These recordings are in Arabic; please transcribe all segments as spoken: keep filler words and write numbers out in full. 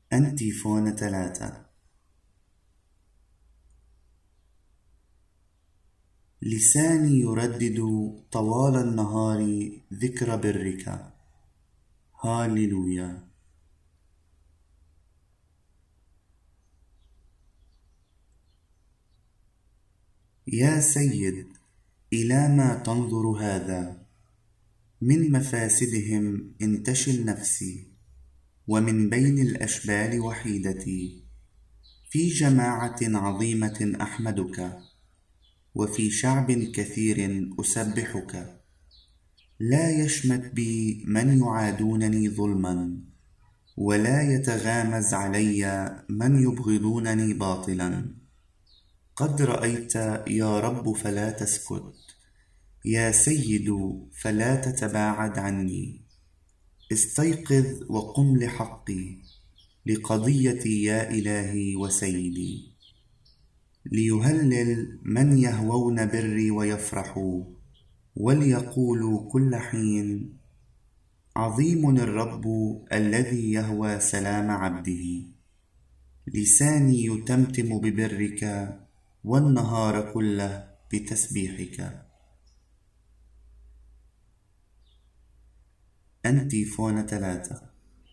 أنتيفون ثلاثة. لساني يردد طوال النهار ذكر برك. هاليلويا. يا سيد، إلى ما تنظر هذا؟ من مفاسدهم انتشل نفسي، ومن بين الأشبال وحيدتي. في جماعة عظيمة أحمدك، وفي شعب كثير أسبحك. لا يشمت بي من يعادونني ظلما، ولا يتغامز علي من يبغضونني باطلا. قد رأيت يا رب فلا تسكت، يا سيد فلا تتباعد عني. استيقظ وقم لحقي، لقضيتي يا إلهي وسيدي. ليهلل من يهوون بري ويفرحوا، وليقولوا كل حين: عظيم الرب الذي يهوى سلام عبده. لساني يتمتم ببرك، والنهار كله بتسبيحك. أنتيفون ثلاثة.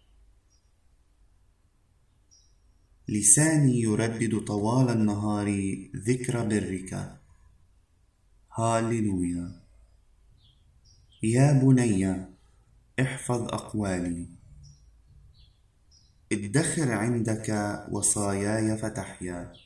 لساني يردد طوال النهار ذكر برك. هاليلويا. يا بني، احفظ أقوالي، ادخر عندك وصاياي فتحيا.